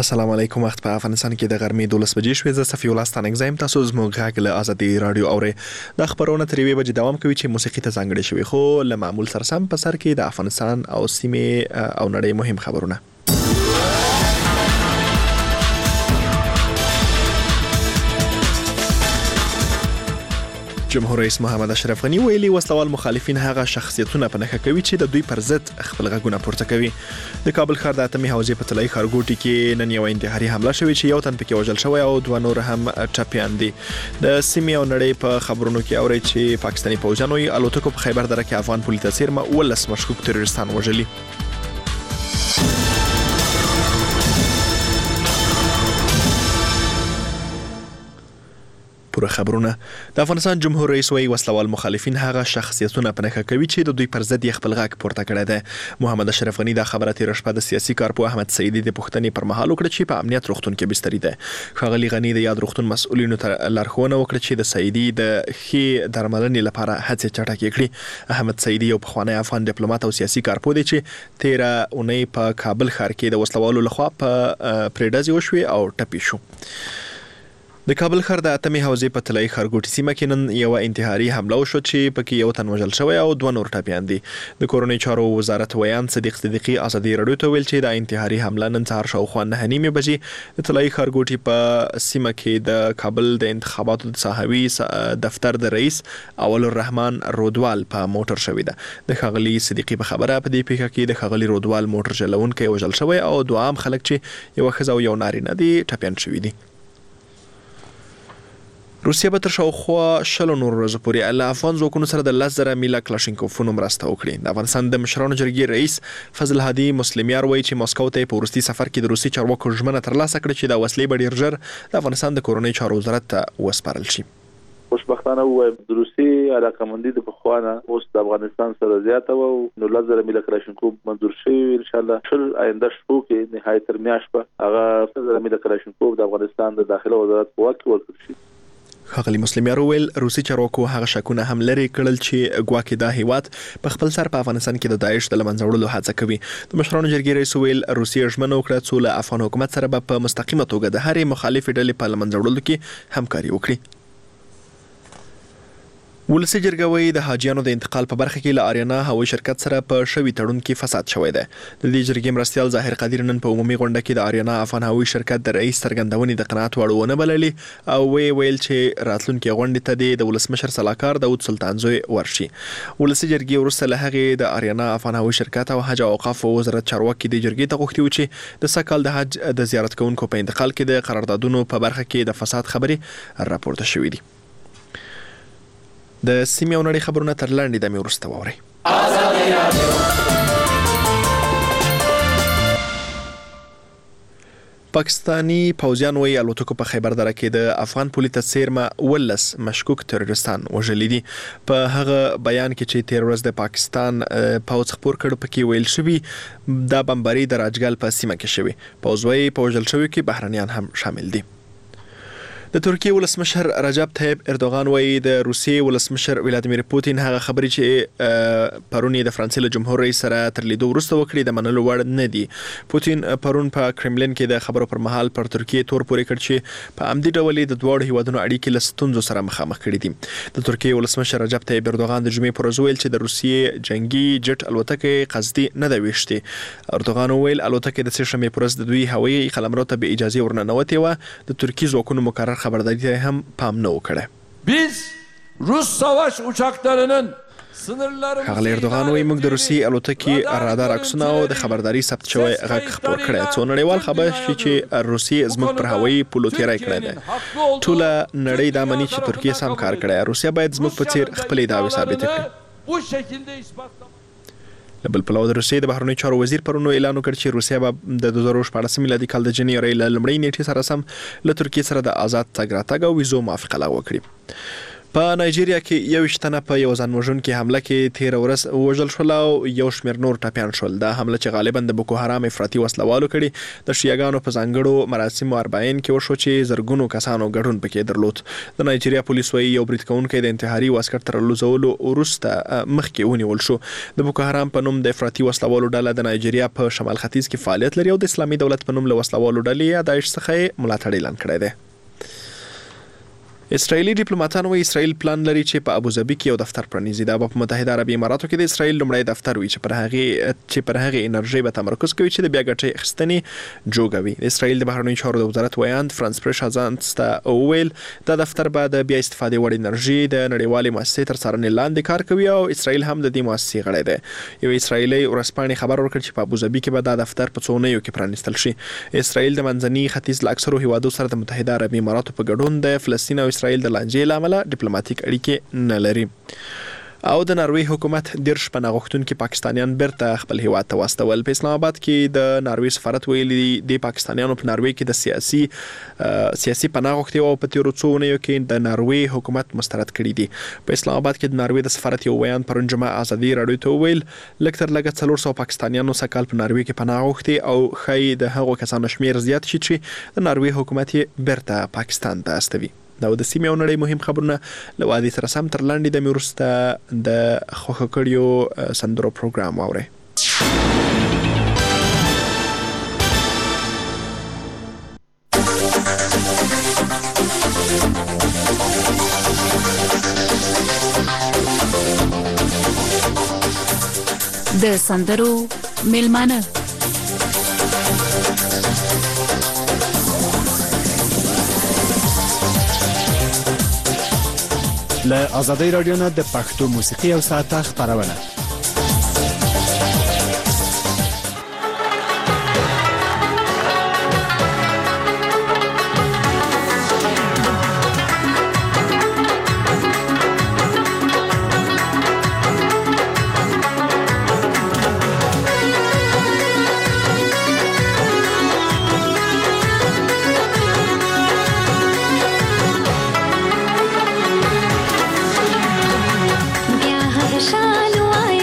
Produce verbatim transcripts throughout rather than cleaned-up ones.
السلام علیکم. وخت په افغانستان کې د غرمې دولس بجې شوې. زه صفي الله ستانک زایم. تاسو زموږ غږ له آزادي رادیو اورئ. د خبرونه تر یوې بجې دوام کوي چې موسیقي ته ځانګړې شوې، خو له معمول سره سم په سر کې د افغانستان او سیمې او نړۍ مهم خبرونه. جمهور رئیس محمد اشرف غنی ویلي وسلوال مخالفین هغه شخصیتونه په نښه کوي چې د دوی پر ضد خپل غږونه پورته کوي. د کابل ښار د اتمې حوزې په طلایي ښارګوټي کې نن یو انتحاري حمله شوې چې یو تن پکې وژل شوی او دوه نور هم ټپیان دي. د سیمې او نړۍ په خبرونو کې اوري چې پاکستاني پوځیانو الوتکو په خیبر دره کې افغان پولیس څیرمه ولس مشکوک تروریستان وژلي. پوره خبرونه. د افغانستان جمهور رئیس وایي وسلوال مخالفین هغه شخصیتونه په نښه کوي چې د دوی پر ضد یې خپل غږ پورته کړی دی. محمد اشرف غنی دا خبره تېره شپه د سیاسي کارپوه احمد سعیدي د پوښتنې پر مهال وکړه چې په امنیت روغتون کې بستري دی. ښاغلي غنی د یاد روغتون مسؤلینو ته لارښوونه وکړه چې د سعیدي د ښې درملنې لپاره هڅې چټکې کړي. احمد سعیدي یو پخوانی افغان ډیپلوماټ او سیاسي کارپوه دی چې تېره اونۍ په کابل ښار کې د وسلوالو لخوا په پرې ډزې وشوې او ټپي شو. د کابل ښار د اتمې حوزې په طلایي ښارګوټي سیمه کې نن یو انتحاري حمله وشو چې پکې یو تن وژل شوی او دوه نور ټپیان دي. د کورنۍ چارو وزارت ویان صدیق صدیقي آزادي رادیو ته ویل چې د انتحاري حمله نن سهار شاوخوا نهه نیمې بجې د طلایي ښارګوټي په سیمه کې د کابل د انتخاباتو د ساحوي دفتر د رئیس اول الرحمن رودوال په موټر شوې ده. د ښاغلي صدیقي په خبره په دې پیښه کې د ښاغلي رودوال موټر چلونکی وژل شوی او دوه عام خلک چې یو ښځه او یو نارینه دي ټپیان شوي دي. روسیه به تر شاوخوا شلو نورو ورځو پورې له افغان ځواکونو سره د لس زره میله کلاشینکوفونو مرسته وکړي. د افغانستان د مشرانو جرګې رئیس فضل هادي مسلمیار وایي چې مسکو ته په وروستي سفر کې د روسي چارواکو ژمنه ترلاسه کړه چې د وسلې به ډېر ژر د افغانستان د کورنۍ چارو وزارت ته وسپارل شي. خوشبختانه ووایم د روسي علاقمندي د پخوانه اوس د افغانستان سره زیاته وو نو لس زره میله کلاشینکوف منظور شوی ان شاء الله شل آینده شپو کې نهایت تر میاشت په هغه لس زره میله کلاشینکوف د افغانستان د داخله وزارت په واک کې ورکړل شي. ښاغلي مسلمیار وویل روسي چارواکو هغه شکونه هم لرې کړل چې ګواکې دا هیواد په خپل سر په افغانستان کې د داعش د له منځه وړلو هڅه کوي. د مشرانو جرګې رئیس وویل روسیه ژمنه وکړه څو له افغان حکومت سره به په مستقیمه توګه د هرې مخالفې ډلې په له منځه وړلو کې همکاري وکړي. ولسي جرګه وایي د حاجیانو د انتقال په برخه کې له آریانا هوایي شرکت سره په شوي تړون کې فساد شوی دی. د دې جرګې مرستیال ظاهر قدیر نن په عمومي غونډه کې د آریانا افغان هوایي شرکت د رئیس څرګندونې د قناعت وړ ونه بللې او وی ویل چې راتلونکي غونډې ته د ولسمشر سلاکار داود سلطان زوی ورشي. ولسي جرګې وروسته له هغې د آریانا افغان هوایي شرکت او حج او اوقاف وزارت چارواکي د جرګې ته غوښتي و چې د سږ کال د حج د زیارت کوونکو په انتقال کې د قراردادونو په برخه کې د فساد خبرې راپورته شوې دي. د سیمې او نړۍ خبرونه تر لاندې دمې وروسته واورئ. پاکستاني پوځیان وایي الوتکو په خیبر دره کې د افغان پولیس څیرمه ولس مشکوک تروریستان وژلي دي. په هغه بیان کې چې تېره ورځ د پاکستان پوځ خپور کړ پکې ویل شوي دا بمباري د راجګل په سیمه کې شوي. پوځ وایي په وژل شویو کې بهرنیان هم شامل دي. د ترکیې ولسمشر رجب طیب اردوغان وایي د روسیې ولسمشر ولادیمیر پوتین هغه خبرې چې پرون د فرانسې له جمهور رئیس سره تر لیدو وروسته وکړي د منلو وړ نه دي. پوتین پرون په کرملین کې د خبرو پر مهال پر ترکیې تور پورې کړ چې په عمدي ډول د دواړو هیوادونو اړیکې له ستونزو سره مخامخ کړي دي. د ترکیې ولسمشر رجب طیب اردوغان د جمعې پر ورځ ویل چې د روسیې جنگي جټ الوتکې قصدي نه ده ویشتې. اردوغان ویل الوتکې د سه شنبې پر ورځ د دوی هوایي قلمرو ته به اجازه ورننوتې وه. د ترکیې ځواکونو مقرر خبرداری ته هم پام نه وکړه. biz Rus savaş uçaklarının sınırlarımızı ښاغلی اردوغان وایي موږ د روسي الوتکې رادار عکسونه او د خبرداري ثبت شوی غږ خپور کړی څو نړیوال خبر شي چې روسي زموږ پر هوایي پولو تیری کړی دی. ټوله نړۍ دا مني چې ترکیه سم کار کړی. روسیه باید زموږ په څیر خپلې دعوې ثابتې کړي. له بل پلوه د روسیې د بهرنیو چارو وزیر پرون اعلان وکړ چې روسیه به د دوه زره شپاړسم میلادي کال د جنورۍ له لومړۍ نیټې سره سم له ترکیې سره د آزاد تګ راتګ او ویزو موافقه لغوه کړي. په نایجیریا کې یو شتنه په یو ځان وژونکي حمله کې تیر ورځ وژل شول او یو شمېر نور ټپیان شول. دا حمله چې غالبا د بوکو حرام افراطي وسلوالو کړي د شیعاګانو په ځانګړو مراسمو اربعین کې وشو چې زرګونو کسانو ګډون پکې درلود. د نایجیریا پولیس وايي یو برید کوونکی د انتحاري عسكر تر لوزولو وروسته مخکې ونیول شو. د بوکو حرام په نوم د افراطي وسلوالو ډله د نایجیریا په شمال ختیځ کې فعالیت لري او د اسلامي دولت په نوم له وسلوالو ډلې داعش څخه ملاتړ اعلان کړی دی. اسرائیلي ډیپلوماټان وايي اسرائیل پلان لري چې په ابوظبي کې یو دفتر پرانیزي. دا په متحده عربي اماراتو کې د اسرائیل لومړی دفتر وي چې پر هغه چې پر هغه انرژي به تمرکز کوي چې د بیا ګټې اخیستنې جوګوي. د اسرائیل د بهرنیو چارو د وزارت ویاند فرانس پرش ازانستا ویل دا دفتر به د بیا استفادې وړ انرژي د نړیوالې مؤسسې تر څارنې لاندې کار کوي او اسرائیل هم د دې مؤسسې غړی دی. یو اسرائیلي ورځپاڼې خبر ورکړ چې په ابوظبي کې به دا دفتر په څو اونیو کې پرانیستل شي. اسرائیل د منځني ختیځ له اکثرو هیوادو سره د متحده عربي اماراتو په ګډون د فلسطین او اسرائیل د لانجې عمله ډیپلوماټیک اړیکې نه لري. او د ناروې حکومت ډیر شپه غوښتونکي پاکستانیان بیرته خپل هیواد ته واستول. په اسلام آباد کې د ناروې سفارت ویلي د پاکستانیانو په ناروې کې د سیاسي سیاسي پناه غوښتي او په تیرو څو اونیو کې د ناروې حکومت مسترد کړي دي. په اسلام آباد کې د ناروې د سفارت یو ویان پرون جمعه ازادي راډیو ته ویل لکه تر لږه څلور سوه پاکستانیانو سکهال په ناروې کې پناه غوښتي او ښایي د هغو کسانو شمیر زیات شي چې د ناروې حکومت یې بیرته پاکستان ته استوي. دا د سیمې او نړۍ مهم خبرونه له وادي سره سم تر لاندې د میورسته د خوښ کړیو سندرو پروګرام واوري. د سندرو میلمانه له آزادۍ راډیو نه د پښتو موسیقي او ساعته خبرونه. शालू आया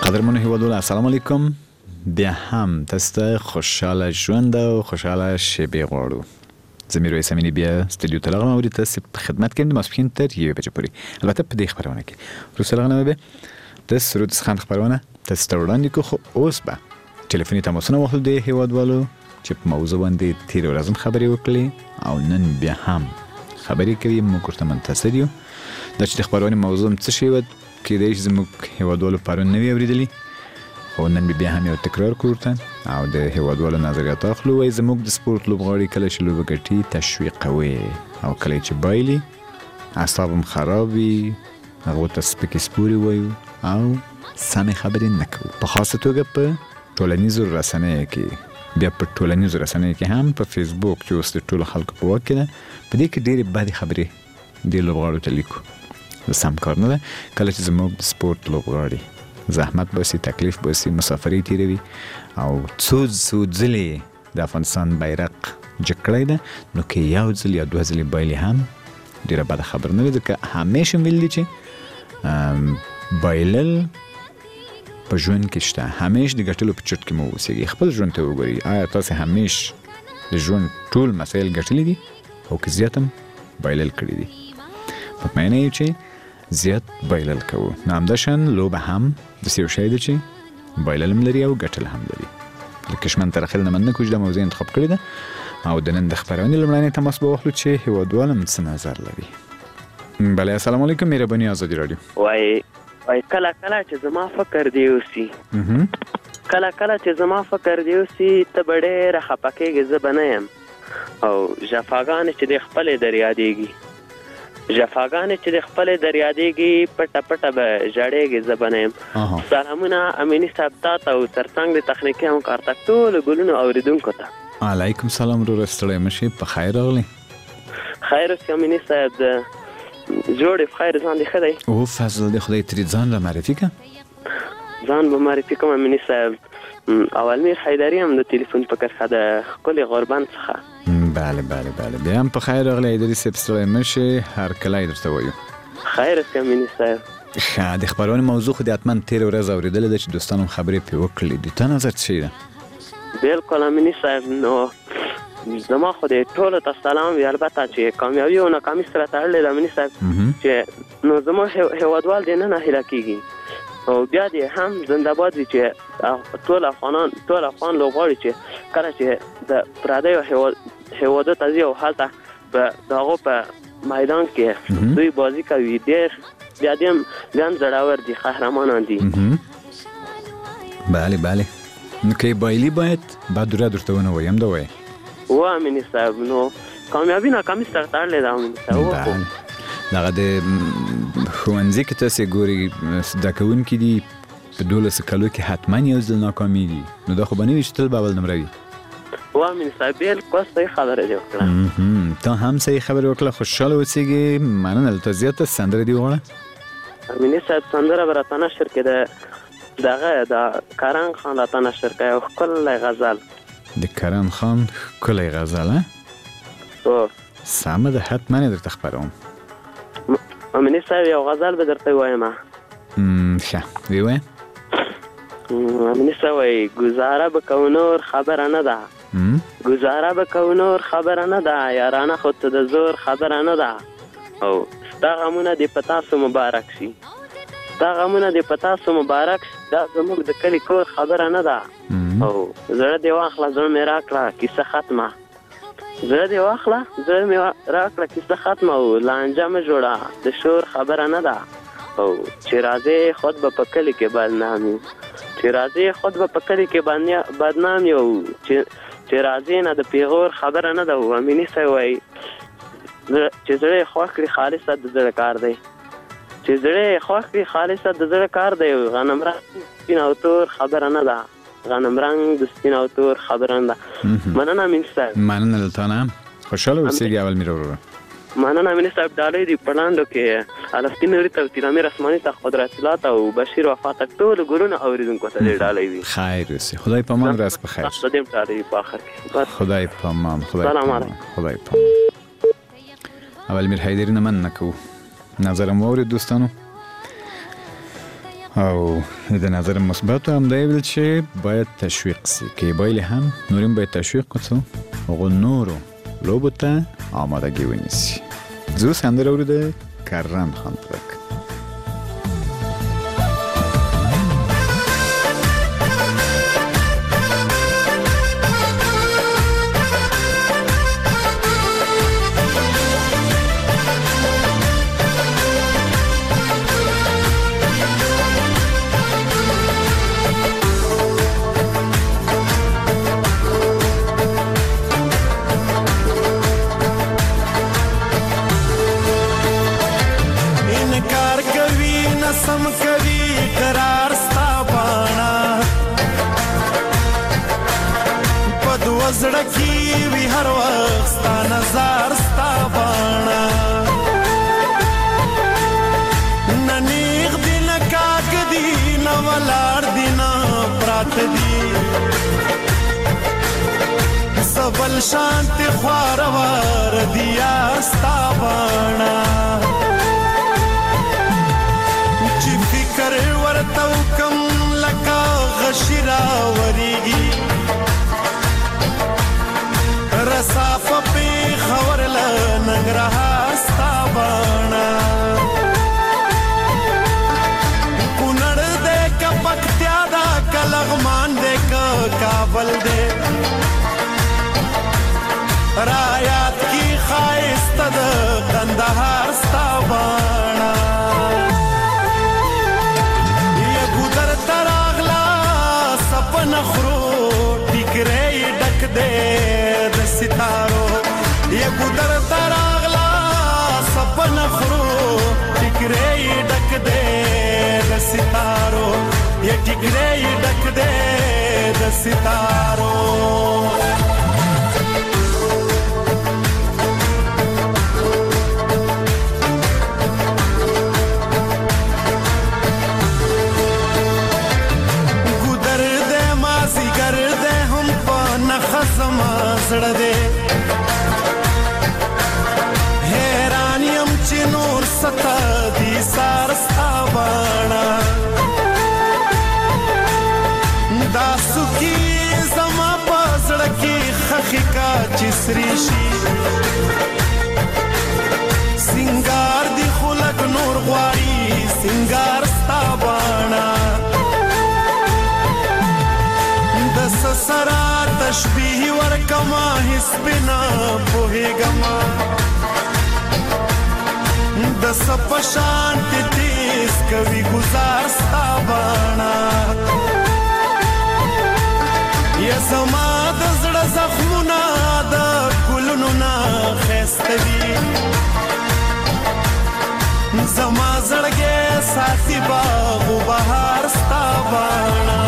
قدرمن هیوادوال السلام علیکم. بیا هم تاسو خوشاله ژوند او خوشاله شپې غواړو. زمير وای سمینی بیا استودیو ته راغلم او تاسو په خدمت کې د ماسپخین تر یوې بجې پورې. البته په دې خبرونه کې روسه راغلم به د سرود څخه خبرونه تاسو ته وړاندې کو. خو اوس به ټلیفوني تماسونه واخلو د هیوادوالو چې په موضوع باندې تیر ورځ خبرې وکړي او نن بیا هم خبرې کوي. موږ ورته منتظر یو د چې خبرونه موضوع څه شي ود کې د زموږ هیوادوالو پرون نوی اوریدلی. خو نن بیا هم یو تکرار کوته او د هیوادوالو نظریات اخلو. وای زموږ د سپورت لوبغاړي کله چې لوبه ګټي تشویق کوي او کله چې بایلي اعصابم خرابي هغه ته سپکې سپوري وایو او سمې خبرې نه کوو. په خاصه توګه په ټولنیزو رسنیو کې بیا په ټولنیزو رسنیو کې هم په فیسبوک چې اوس د ټولو خلکو په واک کې ده په دې کې ډېرې بدې خبرې دې لوبغاړو ته لیکو. سم کار نه ده. کله چې زموږ د سپورت لوبغاړي زحمت باسي تکلیف باسي مسافري تیروي او څو څو ځلې د افغانستان بیرغ جګ کړی ده نو کې یو ځل یا دوه ځلې بایلي هم ډېره بده خبره نه ده. ځکه همیشه ویل دي چې بایلل په ژوند کې شته. همیشه د ګټلو په چټ کې مو اوسېږي. خپل ژوند ته وګورئ آیا تاسو همیشه د ژوند ټول مسایل ګټلي دي او که زیات هم بایلل کړي دي؟ مطمئنه یو چې زیات بایلل کوو. نو همداشان لوبه هم داسې یو شی دی چې بایلل هم لري او ګټل هم لري. لکه شمن تر اخر نه مننه کوم چې دا موضوع انتخاب کړې ده او د نن د خبرونې لومړنی تماس به واخلو چې هیوادوال هم څه نظر لري. بله السلام علیکم. مهرباني آزادي رادیو. وای وای کله کله چې زما فکر دی اوسي کله کله چې زما فکر دی اوسي ته به ډېره خفه کېږې زه به نه یم او جفاګانې چې د خپلې در یادېږي جفاګانې چې د خپلې در یادېږي پټه پټه به ژړېږې زه به نه یم. سلامونه امیني صاحب تا ته او ترڅنګ د تخنیکي همکار ته ټولو ګلونو اورېدونکو ته. علیکم سلام وروره ستړی مه شې. په خیر راغلی. خیر اوسې امیني صاحب د جوړې په خیر ځان دې ښه دی؟ او فضل دې خدای ترې ځان را معرفي که. ځان به معرفي کوم امیني صاحب. اولمیر حیدري هم د تلیفون په کرښه د ښکلې غوربند څخه. بله بله بله بیا هم په خیر راغلی حیدري صاحب. ستړی مه شې هر کلی درته وایو. خیر اوسې امیني صاحب. ښه د خبرونې موضوع خو دې حتما تېره ورځ اورېدلې ده چې دوستانو هم خبرې پرې وکړلې دي. تا نظر څه شی ده؟ بلکل امیني صاحب. نو زما خو د ټولو ته سلام وي. البته چې کامیابي او ناکامي سره تړلې ده امیني صاحب چې نو زما هیوادوال دې نه ناهیله کېږي او بیا دې هم زنده باد وي چې ټول افغانان ټول افغان لوبغاړي چې کله چې د پردیو هیوادو ته ځي او هلته په د هغو په میدان کې دوی بازي کوي ډېر بیا دې هم بیا هم زړور دي قهرمانان دي. بله بله. نو که بایلي باید بعد دوره درته ونه وایم ده وایي و امیني صاحب. نو کامیابي ناکامي سره تړلې ده امیني صاحب. بله دغه د ښوونځي کې تاسې ګورئ زده کوونکي دي په دولسو کالو کې حتما یو ځل ناکامېږي. نو دا خو به نه وي چې تل به اول نمره وي. و امیني صاحب بلکل صحیح خبره دې وکړه. تا هم صحیح خبره وکړه. خوشحاله اوسېږي. مننه. دلته زیاته سندره دې وغواړه. امیني صاحب سندره به راته نشر کړي د دغه د کرن خان راته نشر کړی یو ښکلی غزل. د کرن خان ښکلی غزل هو سمه ده حتما یې درته خپروم. امیني صاحب یو غزل به درته ووایم. ښه ویې وایه. امیني صاحب وایي گزاره بکو نور خبره نه ده گزاره بکو نور خبره نه ده یارانه خود ته د زور خبره نه ده او ستا غمونه دې په تاسو مبارک شي ستا غمونه دې په تاسو مبارک شي دا زموږ د کلي کور خبره نه ده او زړه دې واخله زړه مې راکړه کیسه ختمه زړه دې واخله زړه مې راکړه کیسه ختمه او لانجه مه جوړه د شور خبره نه ده او چې راځې خود به په کلي کې بدنام یو چې راځې خود به په کلي کې بدنام یو چې راځې نه د پیغور خبره نه ده. امیني صاحب وایي چې زړه یې خوښ کړي خالصه د زړه کار دی چې زړه یې خوښ کړي خالصه د زړه کار دی. غنم رنګ سپین او تور خبره نه ده غنم رنګ د سپین او تور خبره نه ده. مننه امیني صاحب. مننه له تا نه. خوشحاله اوسېږي اول میر وروره. مننه امیني صاحب. ډالۍ دي په لاندو کې الفتی نوري ته تیرامیر اسماني ته قدرت الله ته او بشیر وفا ته ټولو ګلونه اورېدونکو ته ډېر ډالۍ وي. خیر اوسې. خدای په امان. ورځ په خیر. تاسو دې ډالۍ په آخر کې. خدای په امان. سلام علیکم. خدای په امان. اول میر حیدري نه مننه کوو. نظرم واورید دوستانو. او د نظر مثبت هم دی ویل چې باید تشویق سي که بایلی هم نوریم باید تشویق کتو اغو نورو لوبو تا آمادگی ونیسی زو سندر اورده کرم خاندرک زړکی وی هر وخت ستا نظر ستا باڼه نه نیغ دی نه کاږ دی نه ولاړ دی نه پراته دي زه بل شانتې خواره دی یار ستا باڼه چې فکر ورته وکم لکه غشي راورېږي رصافه پیښور له ننګرهار ستا باڼه کونړ دی که پکتیا ده که لغمان دی که کابل دی رایات کی ښایسته د کندهار ستا باڼه یګودر ته راغله سپنه خرو ټیکری ډک دی ستارو یګو در تراغلا سپن خرو ټیکری ډک دې د ستارو یا ټیکری ډک دې د ستارو ګودر دې مازی ګر دې هم په نخزم زړه دې حیران یم چې نور ستا دي سار ستا باڼه دا سوکي زما په زړه کې خښې کا چې سرې شي سینګار دي خو لږ نور غواړي سینګار ستا باڼه د سسرا تشبیه ورکما هیڅ بنا پوهېږما د سپشان ته تیز کوي گزار ستا باڼه یا زما د زړه زخمونه د ګلونو نه ښایسته دي زما زړګی ساتي باغ و بهار ستا باڼه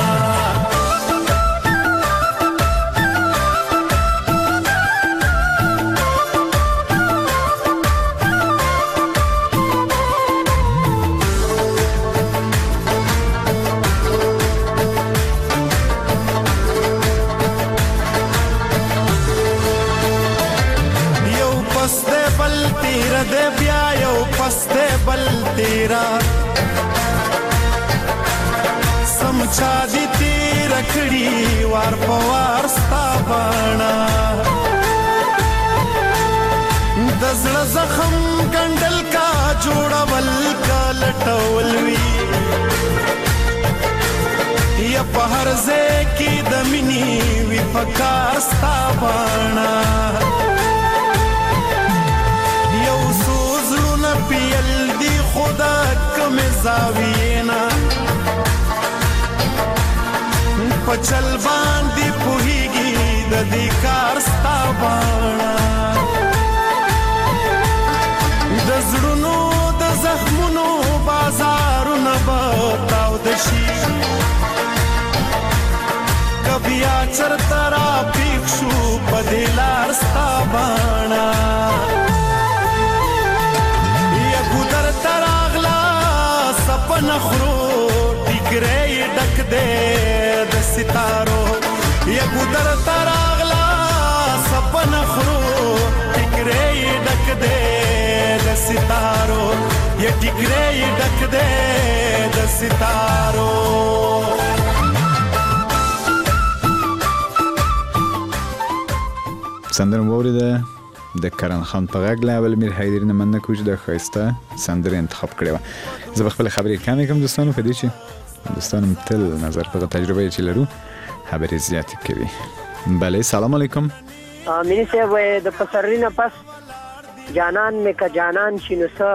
دے بیا یو پستے بل تیرا سمچا دی تیر کڑی وار پوار ستا باڼه دزړ زخم ګنډل کا جوړول کا لټول وی یا په هر ځای کې د مینې وی پکار ستا باڼه پیل دی خدا کم زاوینا پچل باندې پوهیږي د دې کار ستا باڼه د زړونو د زخمونو بازارونه به تاوده شي کبیا چرته را پیښ شو په دې لار ستا باڼه نخرو ټیکری ډک دې د ستارو یګو در تراغلا سپن خرو ټیکری ډک دې د ستارو یا ټیکری ډک دې د ستارو سندره موریده د کرن خان په غږ له اول میر حیدري نه مننه کوم چې د ښایسته سندره انتخاب کړې وه. زه به خپله خبرې کمې کوم دوستانو په دې چې دوستانو تل نظر په تجربه چې لرو خبرې زیاتې کوي. بله سلام علیکم. مینی صاحب د پسرلی نه پس جانان می که جانان شینو سه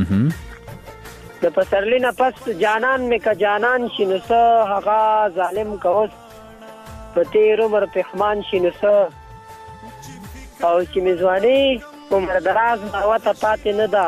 د پسرلی نه پس جانان می که جانان شینو سه هغه ظالم که اوس په تیر عمر پښمان شینو سه او چې مې ځواني عمر دراز مروه ته پاتې نه ده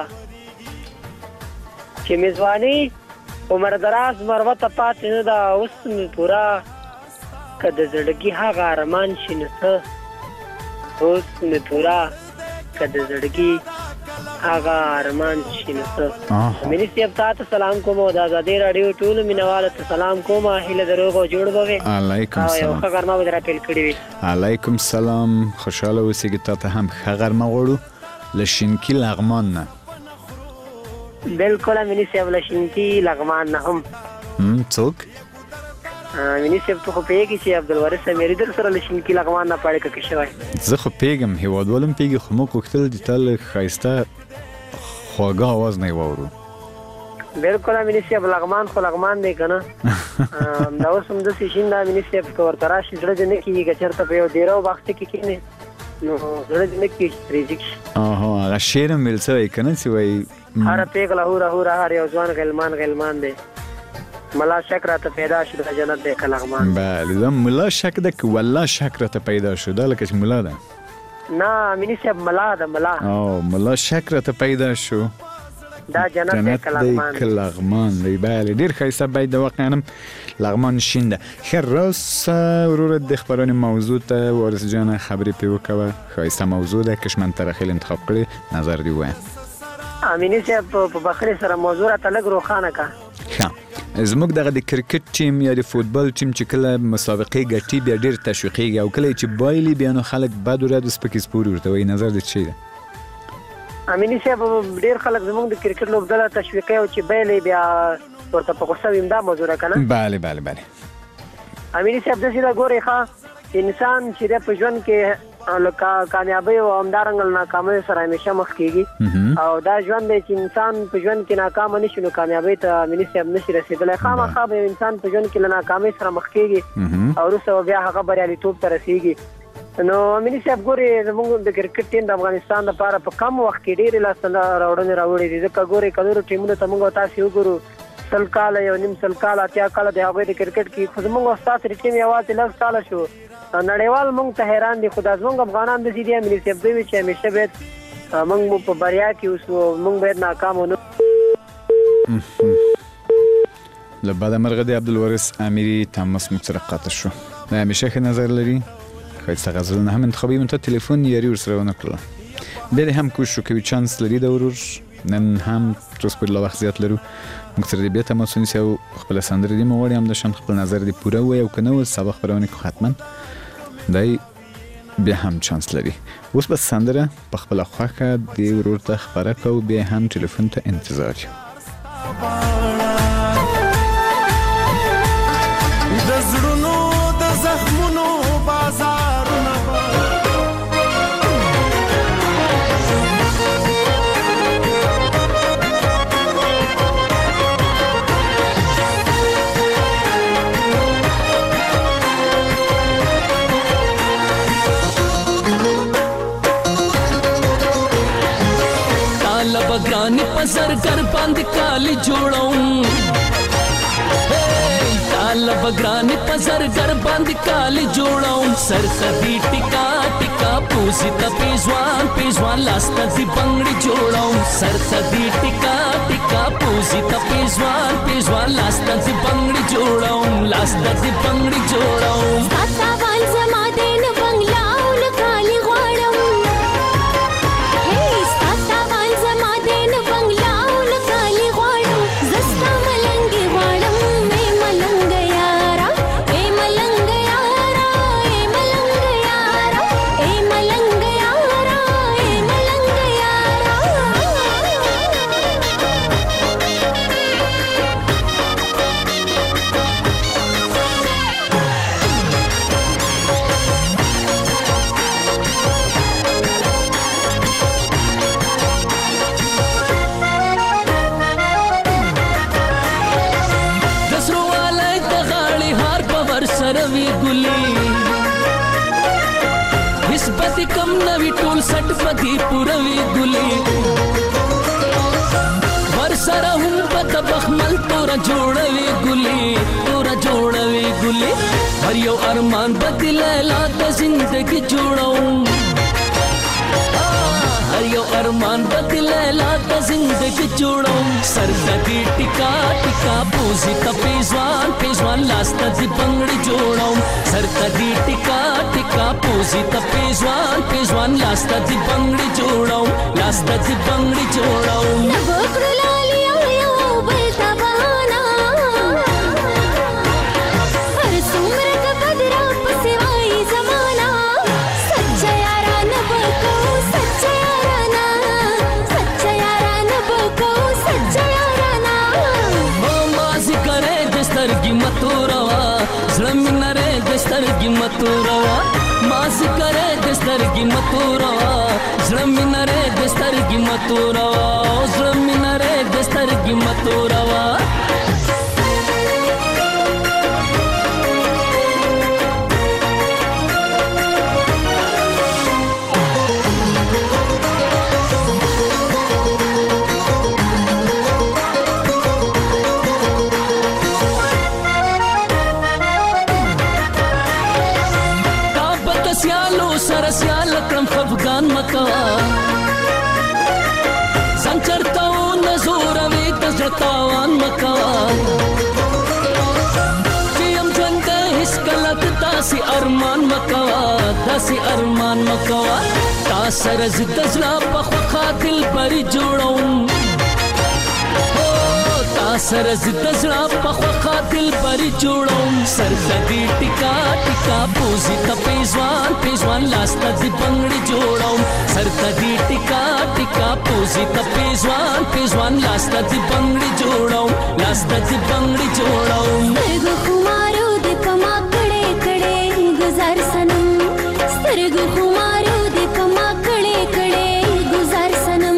چې مې ځواني عمر دراز مروه ته پاتې نه ده اوس مې پوره که د زړګي هغه ارمان شینو څه اوس مې پوره که د زړګي هغه ارمان شینو څه. مینی صاحب تاسو سلام کوم او د آزادۍ راډیو ټولو مینوالو ته سلام کوم. هیله د روغ او جوړ به وي. علیکم او سلام. یو ښه غرمه به درته پیل کړې وي. علیکم سلام. خوشحاله اوسئ تا ته هم ښه غرمه غواړو له شینکي لغمان نه. بالکل مینی صاحب له شینکي لغمان نه هم. څوک؟ مینی صاحب ته خو پوهېږي چې عبدالوارث امیري در سره له شینکي لغمان نه په اړیکه کې شوی. زه خو پوهېږم هېوادوال هم پوهېږي خو موږ غوښتل د تا له ښایسته خواږه آواز نه یې واورو. بالکل مینی صاحب لغمان خو لغمان دی که نه. دا اوس هم داسې شین ده مینی صاحب که ورته راشي زړه دې نه کېږي که چېرته په یو ډېره او باغچه کې کښېنې نو زړه دې نه کېږي چې ترې ځګ شي. هغه شعر هم ویل شوی که نه چې وایي هره پېغله هوره هوره هر یو ځوان غلمان غلمان دی ملا شک راته پیدا شو د جنت دی که لغمان. بله دا ملا شک ده که والله شک راته پیدا شو دا لکه چې ملا ده. نه مینی صاحب ملا ده ملا. او ملا شک راته پیدا شو دا جنت دی که لغمان دی. لغمان دی بله ډېر ښایسته بیت د واقعا هم لغمان شین ده. ښه راست وروره د خبرانې موضوع ته وارث جانه خبرې پرې وکوه. ښایسته موضوع ده کشمن ترخیل انتخاب کړې نظر دې ووایم. مینی صاحب په بخښنې سره موضوع راته لږ روښانه که. ښه زموږ دغه د کرکټ ټیم یا د فوتبال ټیم چې کله مسابقې ګټي بیا ډېر تشویقېږي او کله چې بایلي بیا نو خلک بد و رد سپکې سپورې ورته وایي. نظر دې څه ده؟ امینی صاحب ډېر خلک زموږ د کرکټ لوبډله تشویقوي او چې بایلي بیا ورته په غوسه وي همدا موضوع ده که نه؟ بله بله بله. امینی صاحب داسې ده ګورئ ښه انسان چې دی په ژوند کې له کامیابۍ او همدارنګه له ناکامۍ سره همیشه مخ کېږي او دا ژوند دی چې انسان په ژوند کې ناکامه نه شي نو کامیابۍ ته امیني صاحب نه شي رسېدلی. خامخا به یو انسان په ژوند کې له ناکامۍ سره مخ کېږي او وروسته به بیا هغه بریالیتوب ته رسېږي. نو امیني صاحب ګورې زموږ د کرکټ ټیم د افغانستان لپاره په کم وخت کې ډېرې لاسته راوړنې راوړې دي. ځکه ګورې که نورو ټیمونو ته موږ او تاسې وګورو سل کاله یو نیم سل کاله اتیا کاله د هغوی د کرکټ کې خو زموږ او ستاسې د ټیم یوازې لږ کاله شو نړیوال موږ ته حیران دي. خو دا زموږ افغانان داسې دي امیني صاحب دوی وي چې همیشه باید موږ مو په بریا کې اوسو موږ باید ناکام ونه. له بده مرغه د عبدالوارث امیري تماس موږ سره قطع شو. دا همیشه ښه نظر لري ښایسته غزلونه هم انتخابوي مونږ ته تلیفون یاري ورسره ونه کړله. بیا دې هم کوشش وکوي چانس لري د ورور نن هم تر اوسه پورې لا وخت زیات لرو موږ سره دې بیا تماس ونیسي او خپله سندرې دې مو غواړي همداشان خپل نظر دې پوره ووایي او که نه و سبا خپرونې کړو حتما دی بیا هم چانس لري. اوس به سندره په خپله خوښه دې ورور ته خپره کوو بیا هم ټلیفون ته انتظار یو. د زړونو د زخمونو بازارونه طالب ګرانی پسر کر باندې کالی جوړاؤں طالب ګرانی پسر کر باندې کالی جوړاؤں سر خدي ټکا ټکا پوسی ته پیزوان پیزوان لاسته دی بنگړي جوړاؤں سر خدي ټکا ټکا پوسی ته پیزوان پیزوان لاسته دی بنگړي جوړاؤں لاسته دی بنگړي جوړاؤں ساتا وال زما دین بنگلاو لکالی غواړم هی ساتا وال زما دین بنگلاو لکالی غواړم زستا ملنګ غواړم مې ملنګ یارا اے ملنګ یارا اے ملنګ یارا اے ملنګ یارا اے ملنګ یارا دې کم نوي ټول سټ پدې پوروي ګلي ور سره هم پد بخمل تورا جوړوي ګلي تورا جوړوي ګلي هر یو ارمان بدل لا د زندګي جوړوم هر یو ارمان بدل لا د زندګي جوړوم سر دې ټیکا ټیکا پوزي ته پیزوان پیزوان لاست دې بنگړي جوړوم سر دې ټیکا ټیکا پوزي ته پیزوان پیزوان لاست دې بنگړي جوړوم لاست دې بنگړي جوړوم سترګي متوروا ماس کرے د سترګي متوروا زړه نره د سترګي متوروا زړه نره د سترګي متوروا افغان مکوا سنچرتاو نزوروي تزرتاوان مکوا چیم ژوند هیڅ کله تاسي ارمان مکوا تاسي ارمان مکوا تا سره زد زړه په خوا دل بری جوړوم سر زد زړه په خوا دل بری جوړوم سر دې ټیکا ټیکا پوزي ته پیزوان پیزوان لاست دې بنگړي جوړوم سر دې ټیکا ټیکا پوزي ته پیزوان پیزوان لاست دې بنگړي جوړوم لاست دې بنگړي جوړوم سترګو خمارو دې پما کړه کړه گزار سنم سترګو خمارو دې پما کړه کړه گزار سنم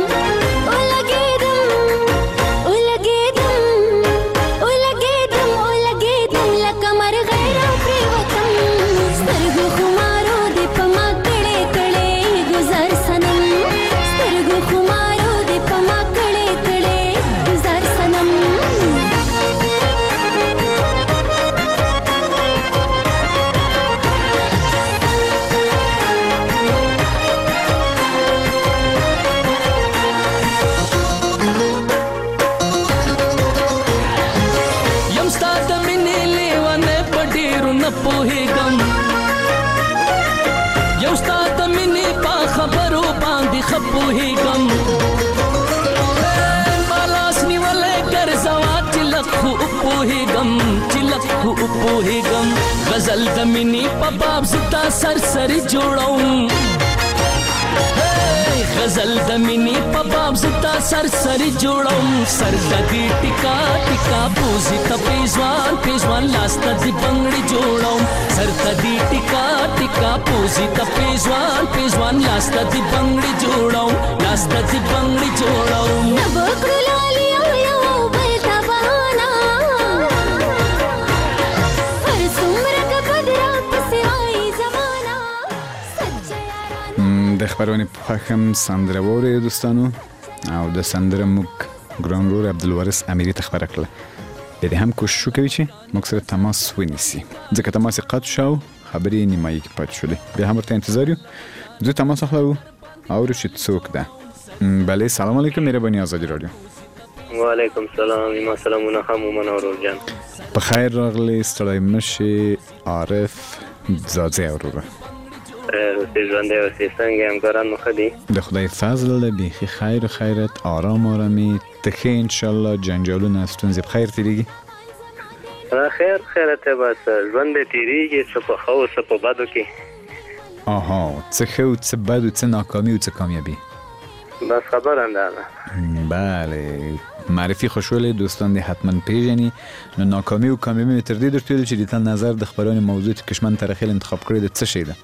پوهیږم بالاس نیولې ګرځوا چې لکه پوهیږم چې لکه پوهیږم غزل د مینې په باب زتا سرسري جوړوم غزل د مینې په باب زتا سرسري جوړوم سر دې ټیکا ټیکا پوزي ته پیزوان پیزوان لاست دې بنگړي جوړوم سر دې ټیکا ټیکا پوزي ته پیزوان پیزوان لاست دې بنگړي جوړوم لاست دې بنگړي جوړوم نبکړو لالي یو بل تا بهانا هر څومره کبدرا پسې وای زمانہ د خبرونه پخم سندره ووري دوستانو او د سندره موږ ګران رور عبدالوارث امیری تخبره کړه د دې هم کوشش کوي چې موږ سره تماس ونیسي ځکه تماس قطع شو خبرې نیمایي کې پاتې شولې بیا هم ورته انتظار یو زه تماس اخلو او رشید څوک ده بله سلام علیکم مهرباني آزادي رادیو وعلیکم سلام ما سلامونه هم منور جان په خیر راغلی ستړی مشي عارف زاده وروره روسي ژوند دی اوسې څنګه همکاران مخ دي د خدای فضل له بیخي خیر و خیرت آرام آرامي تکه ان شاء الله جنجالونه ستونزې بخیر تیریږي خیر خیرت بس ژوند تیریږي څه په خو څه په بدو کې آها څه خو څه بدو څه ناکامی او څه کامیابی بس خبر اندازه بله معرفی خوشوله دوستان دی حتما پیژنی نو ناکامی و کامیابی تر دې درته چې د نظر د خبرونې موضوع کشمن ترخیل انتخاب کړی د څه شي ده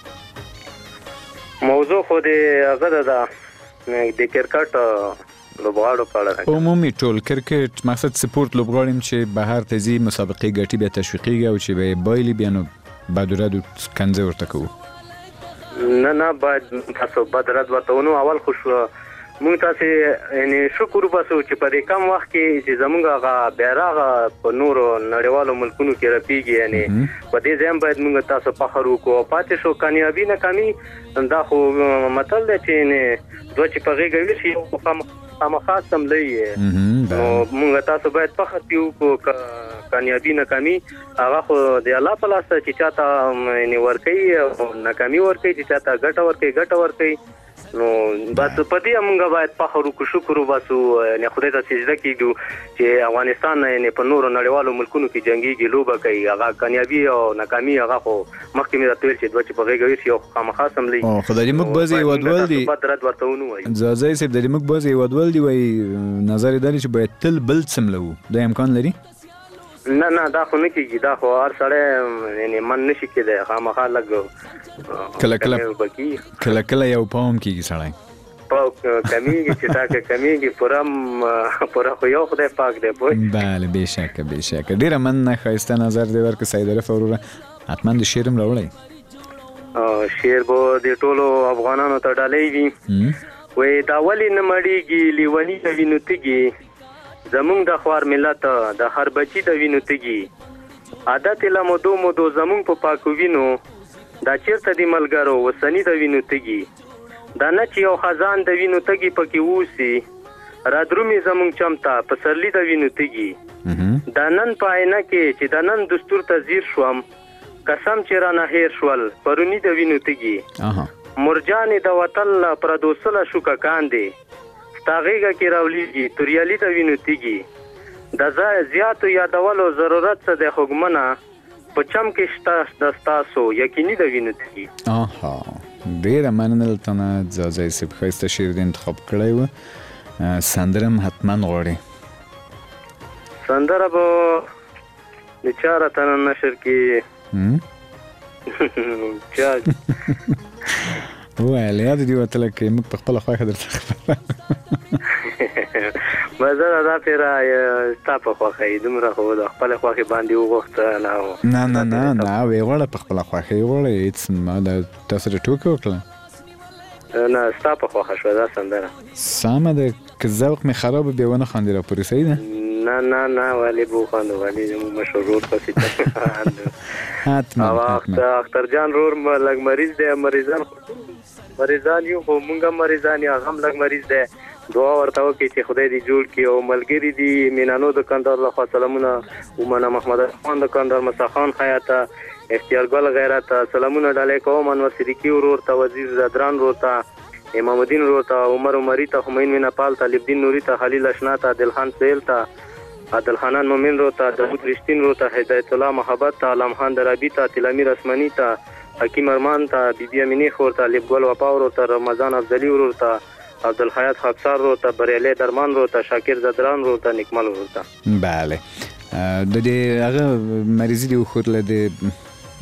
موضوع خو دې هغه ده د کرکټ لوبغاړو په اړه عمومي ټول کرکټ مقصد سپورت لوبغاړي چې بهر تزي مسابقې ګټي به تشویقي او چې به بایلی بیا نو بدورد کنځ ورته کوو نه نه باید تاسو بدرد ورته اول خوش مونږ تاسو یعنی شکر وباسو چې په دې کم وخت کې چې زمونږ هغه بیرغ په نورو نړیوالو ملکونو کې رپیږي یعنی په دې ځم باید مونږ تاسو فخر وکړو پاتې شو کامیابی نه کمی دا خو مطلب دی چې نه دوی چې په غیږ وشي او خامخا سملې نو مونږ تاسو باید فخر وکړو کامیابی نه کمی هغه خو د الله په لاس چې چاته یعنی ورکي او ناکامي ورکي چې چاته ګټه ورکي ګټه ورکي نو بس په دې موږ باید فخر وکړو شکر وباسو نه خدای ته سجده کیږو چې افغانستان نه په نورو نړیوالو ملکونو کې جنگي لوبه کوي هغه کامیابی او ناکامي هغه خو مخکې مې راټول چې دوی چې په غیږ وشي او خامخا سملي او خدای موږ بازي ودول دي بدرت ورته ونو وای زازای سیب د موږ بازي ودول دي وای نظر دلی چې باید تل بل سملو دا امکان لري نه نه دا خو نه کیږي دا خو هر سړی یعنی من نشي کېدای خامخا لګ کله کله کله کله یو پام کیږي سړی پاو کمیږي چې تا کې کمیږي پرم پر خو یو خدای پاک دی پوه بله بشک بشک ډیره من خایسته نظر دی ورکه سیدره فوروره حتما د شیرم راوړی شیر بو د ټولو افغانانو ته ډالۍ وي وې دا ولی نه مړیږي لیونی د وینو تیږي زمونږ د خوار ملت د هر بچی د وینو تیږي عادت له مودو مودو زمونږ په پاکو وینو دا چیرته دی ملګرو وسنی د وینو تیږي دا نه چې یو خزان د وینو تیږي پکې ووسی را درومي زمونږ چمتا په سرلی د وینو تیږي دا نن په عینه کې چې دا نن دستور ته زیر شوم قسم چې را نه هیر شول پرونی د وینو تیږي مرجانې د وطن پردوسله شو کاندې تاغیګه کې راولېږي توریالي د وینو تیږي د زیاتو یادولو ضرورت څه د خوګمنه په چم کې شته د ستاسو یقیني د وینو تیږي آها ډیره مننه تنه زازای سیب خسته شیر د انتخاب کړی و سندرم حتما غواړي سندره به نچاره تنه نشر کې چا وای یاد دی وته لکه موږ په خپل خواخه درته خبره مزه دا پیرا تاسو خواخه دومره خو د خپل خواخه باندې وغوښته نه نه نه نه وی وړه په خپل خواخه وړه هیڅ ما د تاسو ته ټوک وکړه نه تاسو خواخه شو دا سندره سامه د ذوق می خراب به ونه خاندي را پوری سیده نه نه نه ولی بو خواندو ولی مشهور پسې حتما حتما اختر جان رور لګ مریض دی مریضان مریضان یو خو مونږه مریضان یا هم لګ مریض دی دعا ورته وکړي چې خدای دې جوړ کړي او ملګری دي مینانو د کندهار له خوا سلامونه ومنه محمد خان د کندهار مسا خان خیاطه اختیار ګل غیرت سلامونه ډالې کوم انور صدیقی ورور ته وزیر زدران ورور ته امام الدین ورور ته عمر عمری ته همین مینا پال طالب الدین نوری ته خلیل اشنا ته دلخان سهیل ته عادل خانان مومن ورور ته داود رښتین ورور ته هدایت الله محبت ته علام خان درابی ته تلامیر اسمنی ته حکیم ارمان ته بیبی امینی خور ته لیب ګل وپا ورور ته رمضان افضلی ورور ته عبدالحیات خاکسار ورور ته بریالی درمان ورور ته شاکر زدران ورور ته نکمل ورور ته بله د دې هغه مریضي دی خو له د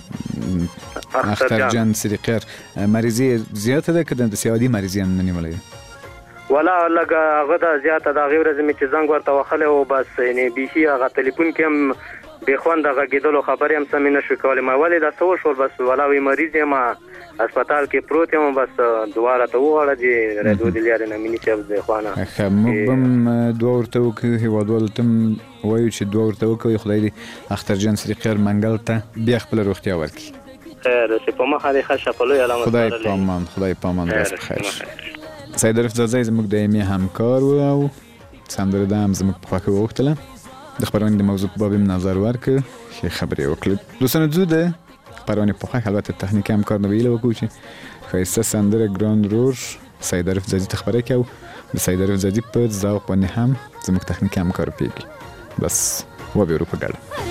اختر جان صدیقیر مریضي زیاته ده که د سیادي مریضي هم نه نیولې ولا لګه هغه د زیاته د غیر زمي چې زنګ ورته وخله او بس یعنی بيخي هغه ټلیفون کې هم به خوند هغه کېدلو خبرې هم سم نه شو کولای ما ولې دا څو شو بس ولا وی مریض ما هسپتال کې پروت یم بس دواره ته وغواړه چې رادو د لارې نه مینی چې د خوانه موږ هم دوه ورته وکړو هیوادوالو ته وایو چې دوه ورته وکړو خدای دې اختر جان صدیقیر منګل ته بیا خپل روغتیا ورکړي خیر چې په مخه دې ښه شپلوي علامه خدای پامان خدای پامان راست بخیر سید عرف زازای زموږ دایمي همکار و او سندره ده هم زموږ په خواکه وغوښتله د خبرونې د موضوع په باب هم نظر ورکړ ښې خبرې وکړې دوستانو ځو د خبرونې په خواکه البته تخنیکي همکار نه به هیله وکړو چې ښایسته سندره ګران رور سید عرف زازي ته خبرې کوو د سید عرف زازي په ذوق باندې هم زموږ تخنیکي همکار پوهېږي بس وبېرو په ګډه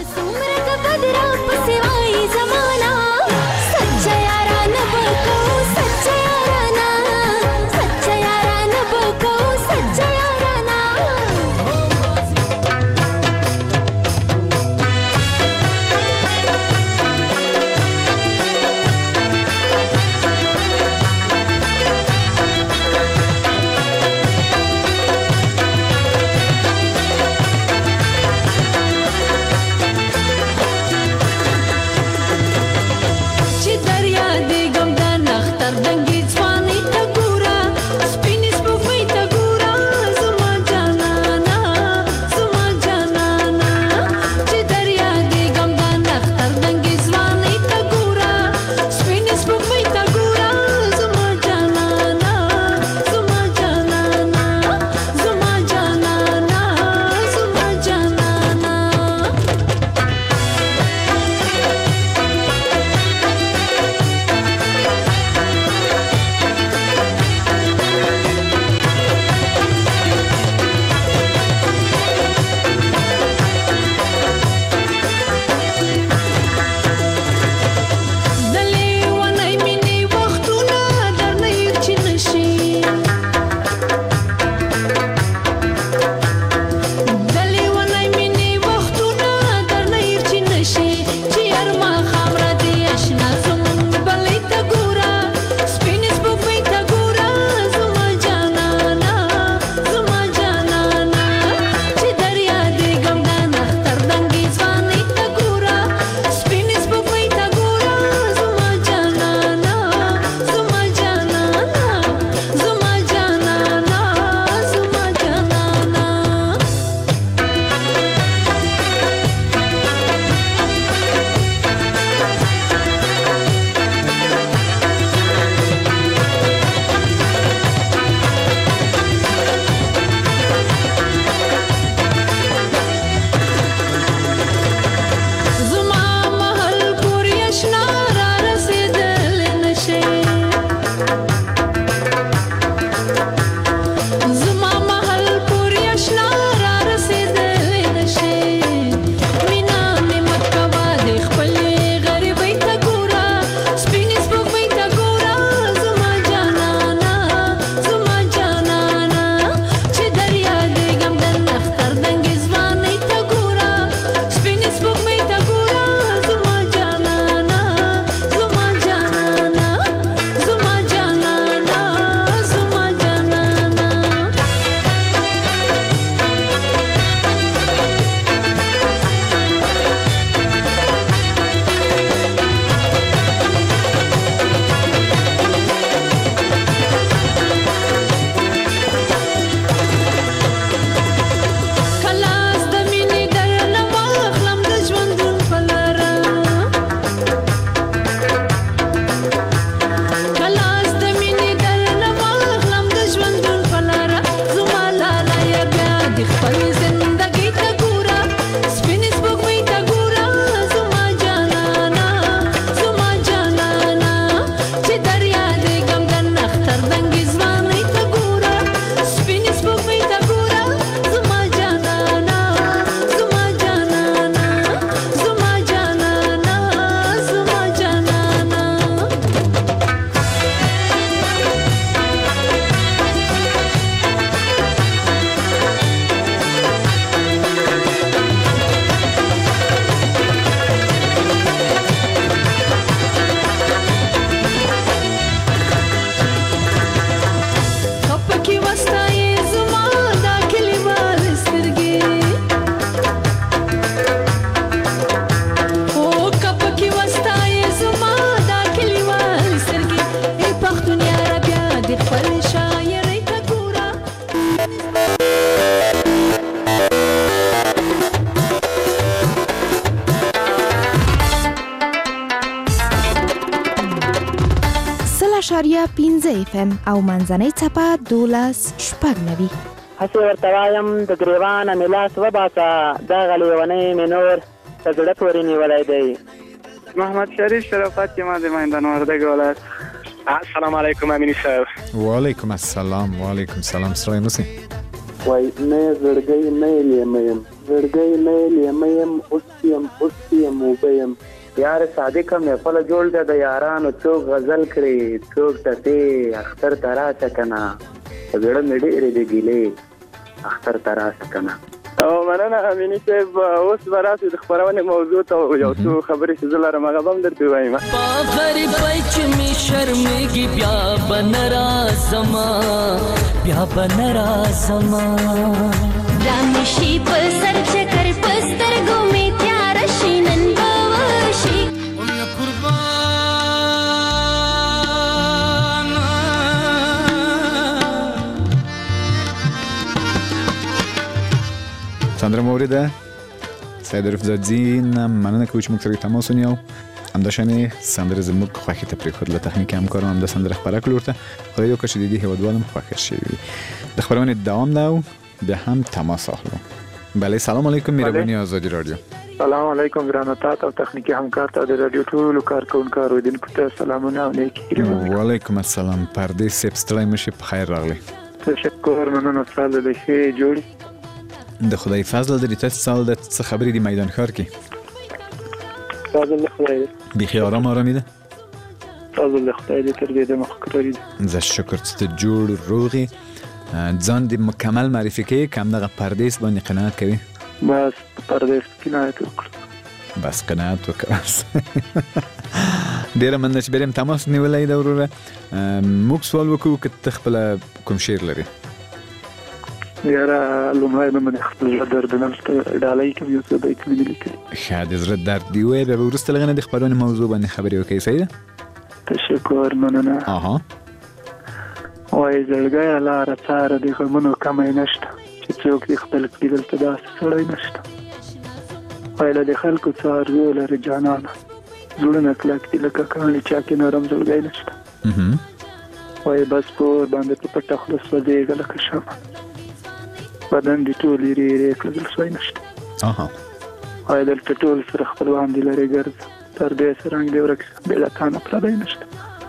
اعشاریه پنځه اف ام او منځنۍ څپه دولس شپږ نوي. هسې ورته وایم د ګریوانه مې لاس وباسه دغه لیونی مې نور په زړه پورې نیولی دی. محمد شریف شرافت یم از میدان وردګ ولایت. السلام علیکم امینی صاحب. وعلیکم السلام. وعلیکم السلام. سلام موسی. وای نه زړګی نه لیمم زړګی نه لیمم اوس یم اوس یم وبیم. یار صادق محفل جوړ ده د یارانو څوک غزل کړي څوک ته اختر ترا چکنه زړه مې ډېرې د ګیلې اختر ترا چکنه. او مننه امینی صاحب. اوس به راسې د خپرونې موضوع ته یو څو خبرې چې زه لرم هغه به هم درته ووایم. په غریبۍ چې مې شرمېږي بیا به نه راځمه بیا به نه راځمه. رانشي په سر چکر په سترګو مې تیاره شي نن به وشي. ساندرا موریده سید رفزادزی نه مننه که موږ سره تماس ونیو. همداشانې ساندرا زموږ خوښې ته پرېښود له تخنیکي همکارو همدا ساندرا خپره کړو ورته. خدای وکړه چې د دې هېوادوال هم خوښ شوي وي. د خپرونې دوام ده او بیا هم تماس اخلو. بله سلام علیکم مهرباني آزادي رادیو. سلام علیکم ګرانو تاسو او تخنیکي همکار ته د رادیو ټولو کارکونکو اوریدونکو ته سلامونه او نیکي. وعلیکم السلام. پردې صاحب ستړی مشي په خیر راغلی. تشکر مننه سال د ښې جوړي. د خدای فضل لري. تاسو سال د څه خبرې دی میدان ښار کې؟ فضل خدای بیخي آرام آرامی ده؟ فضل خدای دې تر دې دمه ښه کړی ده. زه شکر چې ته جوړ روغې ځان دې مکمل معرفي کوې که همدغه پردیس باندې قناعت کوې؟ بس پردیس قناعت وکړه. بس قناعت وکړه. ډېره مننه چې بیا هم تماس نیولی ده وروره. موږ سوال وکړو که ته خپله کوم شعر لرې؟ یاره لومړی به مې خپل زړه دردونه ډالۍ کوم یو څه بیت مې لیکلي. ښه د زړه درد دې ووایه بیا به وروسته له هغه نه د خپرونې موضوع باندې خبرې وکړئ. صحیح ده؟ تشکر مننه. اها وایي زړګیه لاره څاره د غمونو کمی نشته چې څوک دې خپل کړي دلته داسې سړی نشته. وایي له د خلکو څه ارزو لري جانانه زړونه کلک دي لکه کاڼي چا کې نرم زړګی نشته. وایي بس پور باندې په پټه خوله سوځېږه لکه شمعه بدن دې ټول یې ری ری کړه دل سوی نشته. اها وایي دلته ټول سره خپلوان دي لرې ګرځه تر دې سه رنګ دې ورک شه بې له تا نه پردی نشته.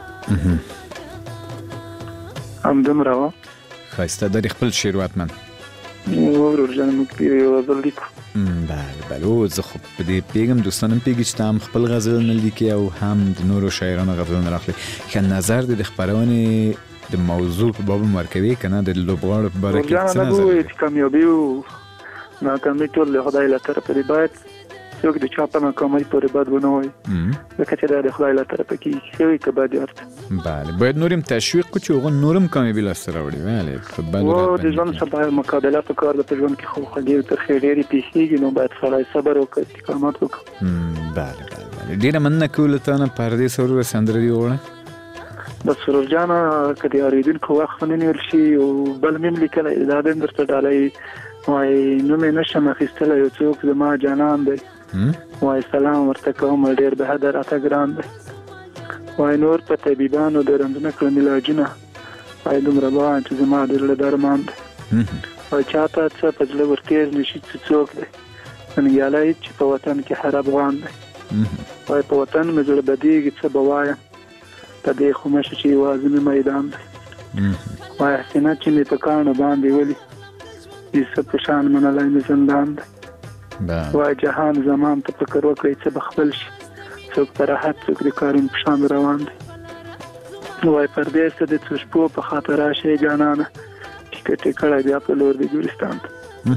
همدومره وه. ښایسته دا دې خپل شعر وطمن ورور جان موږ یو غزل لیکو. بله بله او زه خو په دې پوهېږم دوستان هم پوهېږي چې ته هم خپل غزلونه لیکي او هم د نورو شاعرانو غزلونه راخلي. ښه نظر دې د خپرونې د موضوع په باب ورکوي که نه د لوبغاړو په باره کې څه نظر دی؟ ورجانه چې کامیابي او ناکامي ټول له خدای له طرفه دی. باید څوک د چا په ناکامۍ پورې بد ونه وایي ځکه چې دا د خدای له طرفه کېږي ښه وي که بد ورته. بله باید نور هم تشویق کړو چې هغوی نور هم کامیابي لاسته راوړي. بلې په بد و د ژوند سره مقابله پکار ده. په ژوند کې خو خوږې او ترخې ډېرې پېښېږي نو باید سړی صبر وکړي استقامت وکړي. بله بله بله ډېره مننه کوو له تا نه پردیس وروره سندره دې وغواړه. بس سرور جانه که د اورېدونکو وخت ونه نیول شي او بل مې هم لیکلی دا به هم درته ډالۍ وایي نوم یې نشم اخیستلی یو څوک زما جانان دی وایي سلام ورته کوم ډېر به حده راته ګران دی وایي نور په طبیبانو د رنځ نه کړم علاجونه وایي دومره بان چې زما د زړه درمان دی وایي چاته څه په زړه ورتېر نه شي چې څوک دی ننګیالی چې په وطن کې هر افغان دی وایي په وطن مې زړه بدېږي څه به وایم په دې خو مشه چې یوازې مې میدان دی وایي حسینه چې مې په کاڼو باندې ولي عیسی په شان منلی مې زندان دی وایي جهان زمان ته فکر وکړئ څه به خپل شي څوک په راحت څوک د کارون په شان روان دی وایي پردیس ته د څو شپو په خاطر راشئ جانانه ټیکټ یې کړی بیا په لور د ګورستان ته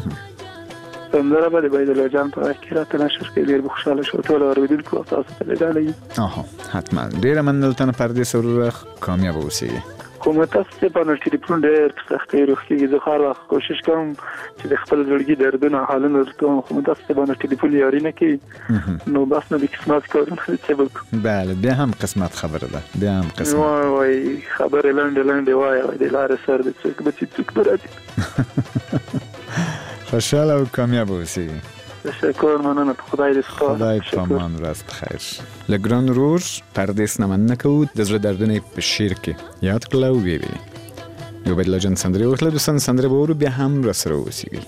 سندره به د بیدالله جان په غږ کې راته نشر کړي ډېر به خوشحاله شو ټولو اورېدونکو او تاسو ته ډالۍ آها حتما ډېره مننه له تا نه پردیس وروره کامیابه اوسېږي خو متاسفه په نو ټلیفون ډېر په سختۍ روښتېږي زه هر وخت کوشش کوم چې د خپل زړګي دردونه حالونه درته ووایم خو متاسفه په نو ټلیفون یاري نه کوي نو بس نو د قسمت کارونه څه به وکړو بله بیا هم قسمت خبره ده بیا هم قسمت وایي وایي خبرې لنډې لنډې وایه وایي د لارې سر د څوک به چې څوک به راځي خوشحاله او کامیابه اوسېږي تشکر، مننه. په خدای دې سپارم. خدای پامان، ورځ بخیر. له ګران ورور پردیس نه مننه کوو، د زړه دردونه یې په شعر کې یاد کړل او ویې ویلې. یو بل جان سندرې وکړه، دوستان سندرې به ورو، بیا هم راسره اوسیږئ.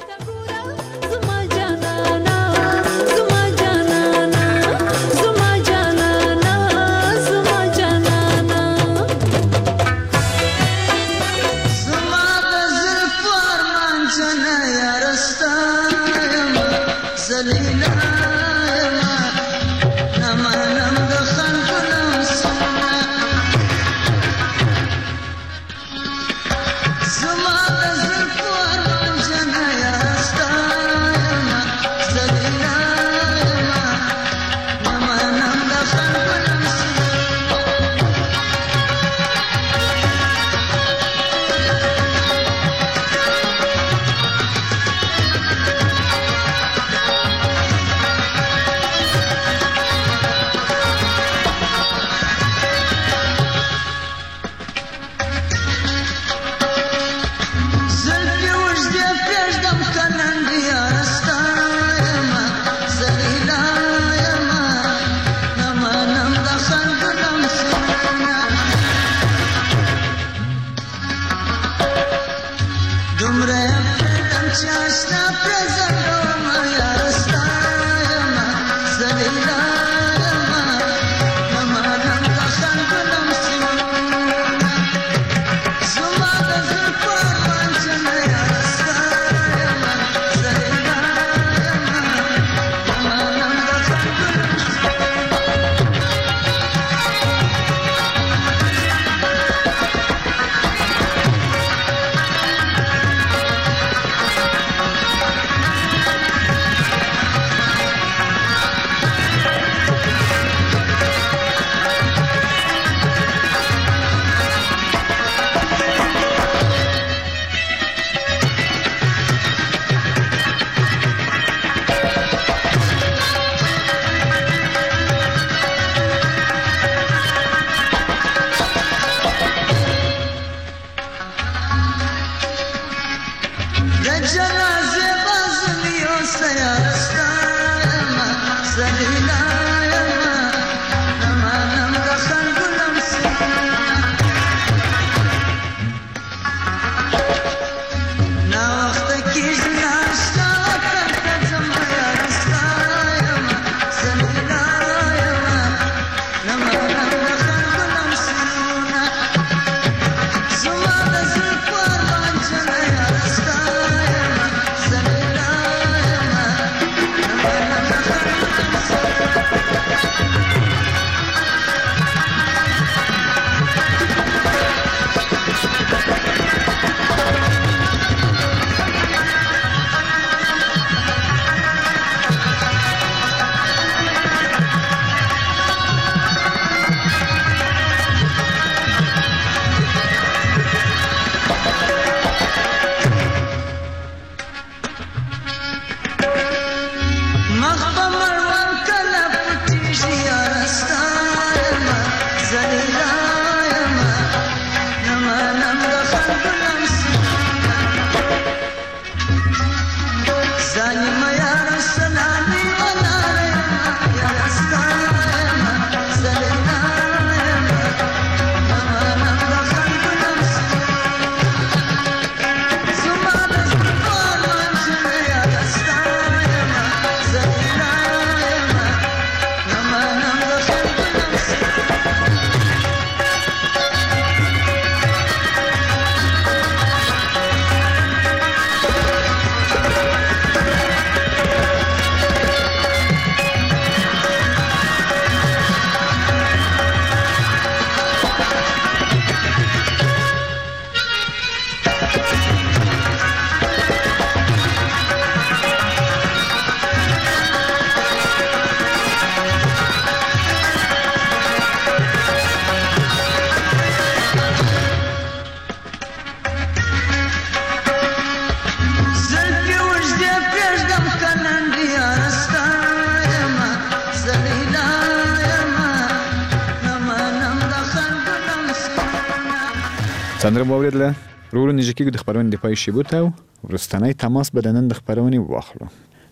سندره مو اوریدله. ورو ورو نږدې کېږو د خپرونې د پای شیبو ته او وروستنی تماس به د نن د خپرونې واخلو.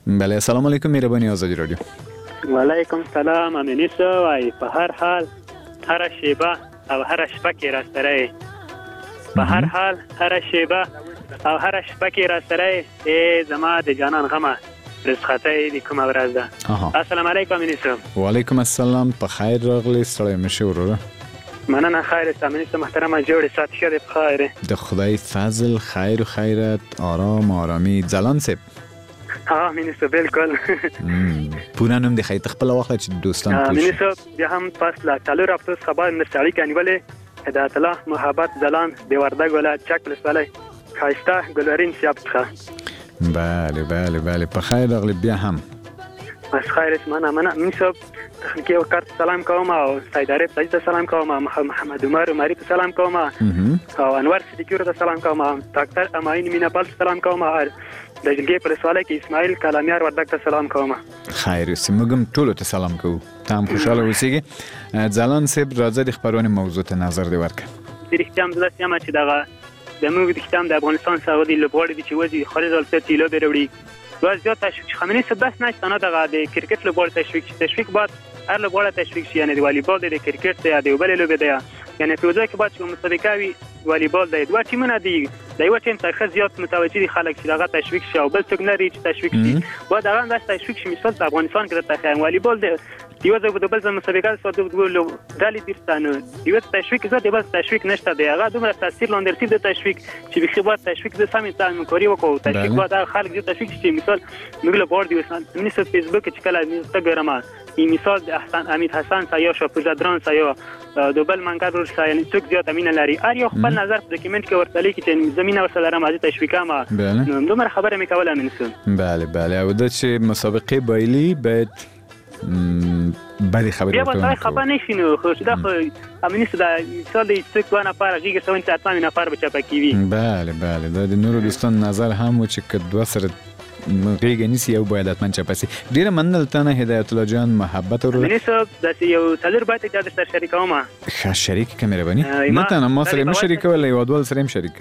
بله السلام علیکم مهرباني آزادی رادیو. وعلیکم سلام امینی سوای په هر حال هر شیبه او هر شپه کې را سره په هر حال هر شیبه او هر شپه کې را سره ای زما د جانان غمه رسخته دي کومه ورځ ده. السلام علیکم امینی سو. وعلیکم السلام په خیر راغلی ستړی مشه وروره. مننه خیر است امینی سو محترمه جوړ سات شه د خیر د خدای فضل خیر و خیرت آرام آرامی زلان سپ. ها امینی سو بالکل. پونه نوم د خیر تخپل وخت چې دوستان پوښ. امینی سو بیا هم پاس لا تعالو رابطه خبر نشړی کنيوله هدایت الله محبت زلان دی ورده ګولا چک لساله خایسته ګلورین سیابخه. بله بله بله په خیر راغلی بیا هم. بس خیر است مننه مننه امینی سو تخنیکی وکړ سلام کوم او سیداره ته سلام کوم محمد عمر عمری ته سلام کوم او انور صدیقی ته سلام کوم ډاکټر اماین مینا پال سلام کوم د جلګې پر سواله کې اسماعیل کلامیار وردک ته سلام کوم. خیر سمګم ټول ته سلام کوم. تام خوشاله اوسئ. ځلان صاحب راځي د خبرونه موضوع ته نظر دی ورکړه. د اختیام د سیمه چې دغه د موږ د اختیام د افغانستان سره د لوبغاړي د چوزي خالد الفتی لو بیروړي واز زیات تشویق خمینی سبس نه ستنه دغه د کرکټ لوبغاړي تشویق تشویق بعد هر لوبغاړي تشویق شي یعنی د والیبال د کرکټ یا د وبل لوبې ده یعنی په ځای کې بعد چې مسابقه وي والیبال د دوه ټیمونه دي د یو ټیم څخه زیات متوجي دي خلک چې دغه تشویق شي او بل څوک نه لري چې تشویق شي و دغه د تشویق شي مثال په افغانستان کې د تخیل والیبال د یو ځای د بل ځای مسابقه سره د ګولو دالي تیرستانو یو تشویق زه د بل تشویق نشته دی هغه دومره تاثیر لاندې رسید د تشویق چې به خبرت تشویق د سمې تعامل کوي وکړو تشویق بعد خلک د تشویق شي مثال موږ له بورډ یو سن منیس فیسبوک چې کله انستګرام این مثال د احسان امید حسن سایه شاپوزادران سایه دوبل منګر ور سایه نه څوک زیات امینه لري ار یو خپل نظر په ډاکیومنت کې ورته لیکي چې زمينه ورسره راځي تشویقا ما نو دومره خبره مې کوله منسون. بله بله او د چې مسابقه بایلی بعد بله خبره بیا به خبر نشینو خو دا خو امینه صدا مثال د څوک ونه پاره غیږ سوین چې اتمه نه پاره بچا پکې وي. بله بله دا د نورو دوستان نظر هم و چې کدو سره غیږ نیسی او باید اتمن چپسی ډیره مننه تنه هدایت الله جان محبت ورو امینه صاحب د یو تلر باید چې د شریکوم ښه شریک کمره بني نه تنه ما سره مې شریک ولا یو ډول سره مې شریک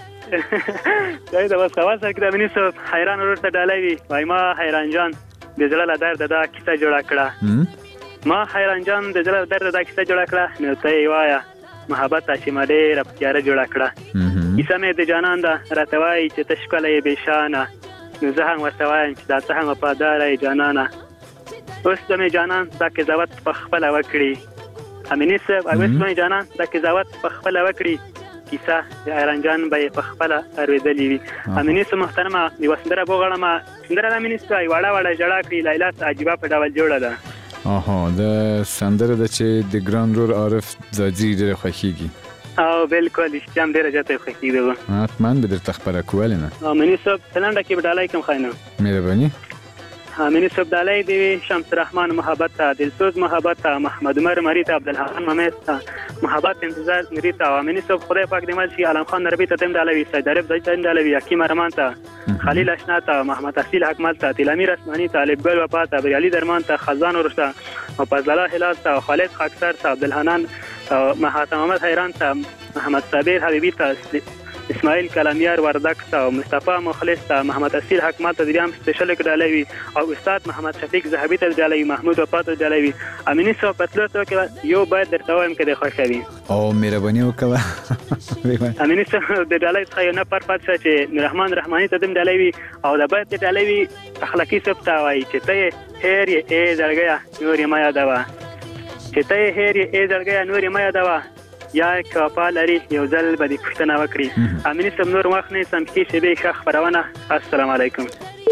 دا د واس خواص کې د امینه صاحب حیران ورته ډالوي وای ما حیران جان د زړه درد دا کیسه جوړه کړه ما حیران جان د زړه درد دا کیسه جوړه کړه نو ته وایا محبت چې ما ډېر پیاره جوړه کړه کیسه مې د جانان دا راتوي چې تشکلې بشانه نو زه هم ورته وایم چې دا څه هم وفادار جانانه اوس د مې جانان دا قضاوت په خپل وکړي امینه صاحب اوس مې جانان دا قضاوت په خپل وکړي کیسه د ایران جان به په خپل ارویدلې وي امینه صاحب محترمه د وسندره بوغړم سندره امینه صاحب وړه وړه جړه کړی لیلا عجيبه په ډول جوړه ده. آها د سندره د چې د ګران رور عارف زاجی ډېر خوښیږي او بالکل اشتیام ډیره جاته خوښیږي حتما به درته خبره کول نه امینه صاحب سلام کې بدلای کوم خاینه مهرباني امینه صاحب دالای دی شمس رحمان محبت ته دلسوز محبت ته محمد عمر مری ته عبدالحسن محمد ته محبت انتظار مری ته امینه صاحب خدای پاک دې مال شي علم خان نربی ته دم دالوي سید عرب دای ته دالوي حکیم رحمان ته خلیل اشنا ته محمد اصیل حکمت ته تلامیر اسمانی ته طالب ګل وفا ته بریالي درمان ته خزان ورشته او فضل الله هلال ته خالد خاکسر ته عبدالحنان محمد محمد حیران ته محمد صابر حبیبی ته اسماعیل کلامیار وردک ته مصطفی مخلص ته محمد اصیل حکمت ته دریم سپیشل کډالوي او استاد محمد شفیق زهبی ته ډالوي محمود وفا ته ډالوي امینه صاحب پتلو ته کې یو باید درته وایم کې د خوشحالي او مهرباني وکړه امینه صاحب د ډالۍ څخه نه پر پات چې رحمان رحمانی ته دم ډالوي او د باید د ډالوي اخلاقی صاحب ته وایي چې ته هیر ای زړګیا نور ما یادوا چې ته هیر ای زړګیا نور ما یادوا یا کاپا لري یو ځل به د پښتنه وکړي امینه صاحب نور وخت نه سم کې شی به ښه خبرونه السلام علیکم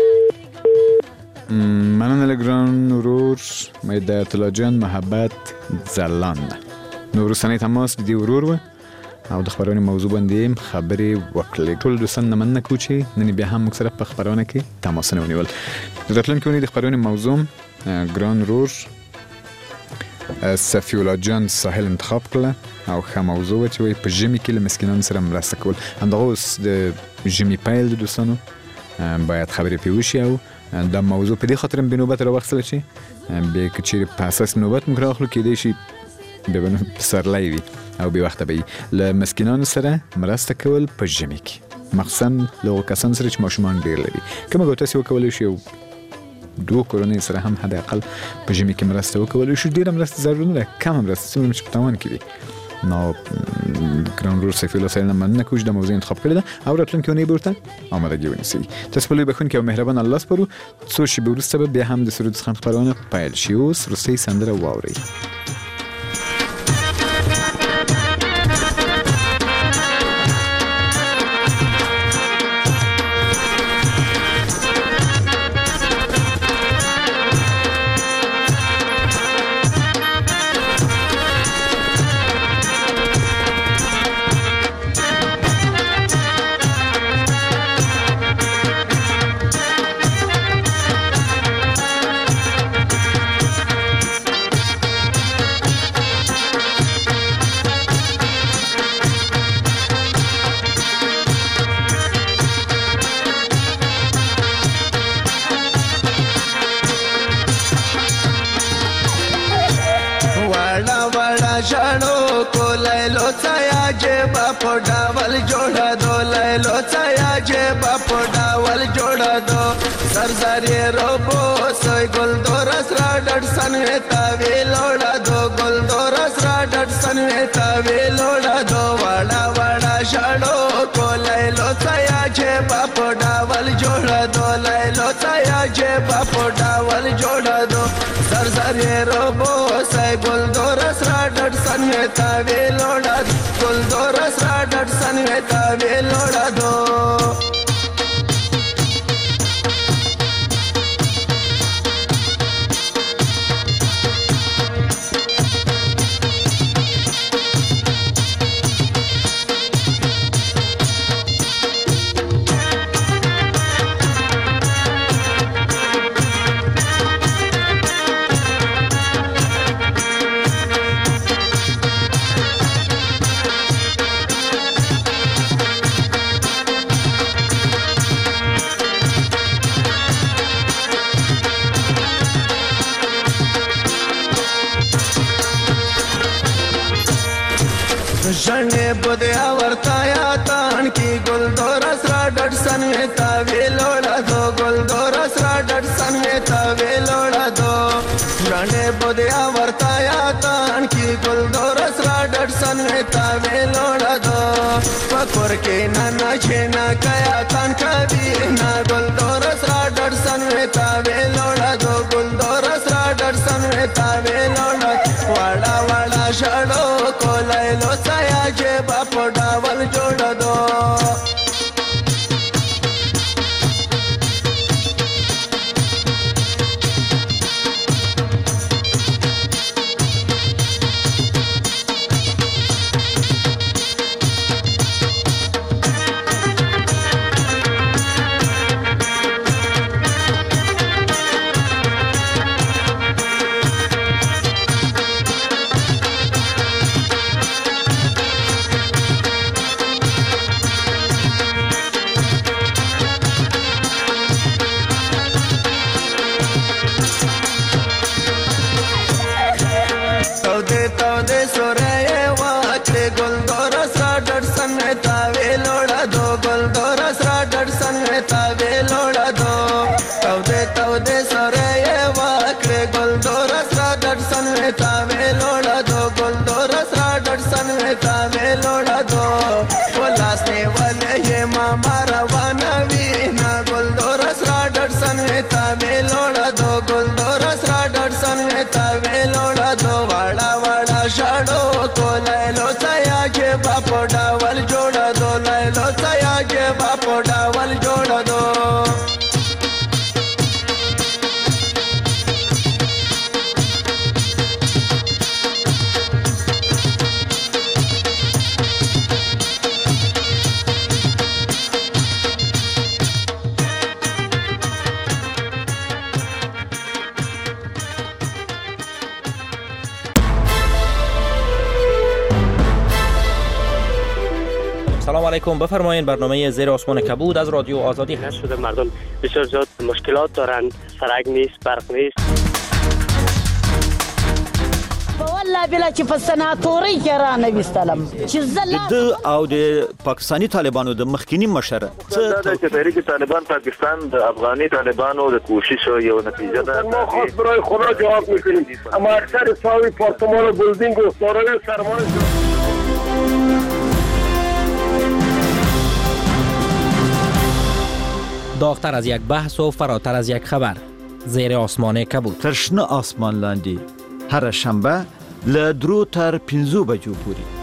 مننه لګران ورور هدایت الله جان محبت زلان نور سنې تماس دی ورور و او د خبرونه موضوع باندې خبرې وکړلې ټول دوستان مننه کوچی نن بیا هم مکسره په خبرونه کې تماس نه ونیول راتلونکي ونی د خبرونه موضوع ګران رور صفی الله جان ساحل انتخاب کړه او ښه موضوع چې وي په ژمي کې له مسکینانو سره مرسته کول همدغه اوس د ژمي پیل د دوستانو باید خبرې پرې وشي او دا موضوع په دې خاطر به نوبت راواخیستل شي بیا که چیرې په اساس نوبت موږ راواخلو کیدای شي بیا به پسرلی وي او بې وخته به وي له مسکینانو سره مرسته کول په ژمي کې مخصوصا له هغو کسانو سره چې ماشومان ډېر لري که موږ تاسې وکولی شي او دوه کورنۍ سره هم حداقل په ژمي کې مرسته وکولای شو. ډیره مرسته ضروري نه ده، کم مرسته څومره چې په توان کې وي. نو ګران ورور سیف الله سره مننه کوم چې د موضوع انتخاب کړی ده او راتلونکي ونې برته آمادګي ونیسي. تاسو په لوی بخون کې او مهربان الله سپارو. څو شی وروسته به بیا هم د سرود څخه خبرونه پیل شي. اوس روسي سندره واوري. सरदारी रोबो सोय गोलदोरस राडसन वेता वेलोड़ा दो गोलदोरस राडसन वेता वेलोड़ा दो वाड़ा वाड़ा शाडो को लैलो छाया जे बापो डावल जोड़ा दो लैलो छाया जे बापो डावल जोड़ा दो सरदारी रोबो सोय गोलदोरस राडसन वेता वेलोड़ा गोलदोरस राडसन वेता वेलोड़ा दो जने बुदे आवर्ताया तान की गुलदोरस राडसन में तावे लोड़ा दो गुलदोरस राडसन में तावे लोड़ा दो जने बुदे आवर्ताया तान की गुलदोरस राडसन में तावे लोड़ा दो पकोर के ना ना छेना कया तान कभी ना गुलदोरस राडसन में तावे लोड़ा दो गुलदोरस राडसन में तावे लोड़ा वाड़ा वाड़ा शाडो को लैलो छाया जे बापो डावल जोड़ा दो سلام علیکم. بفرمایید برنامه زیر آسمان کبود از رادیو آزادی هست شده. مردم بسیار زیاد مشکلات دارند، سرک نیست، برق نیست. والله بلا چې په سناتورۍ کې را نه وستلم چې زه د او د پاکستاني طالبانو د مخکینی مشره څه د تحریک طالبان پاکستان د افغاني طالبانو د کوشش یو نتیجه ده. ما خاص برای خدا جواب میکنیم اما اکثر ساوی پارتمان بلدینگ و دارای سرمایه داغتر از یک بحث و فراتر از یک خبر زیر آسمان کبود ترشنه آسمان لاندی هر شنبه ل درو تر پنځو بجو پوری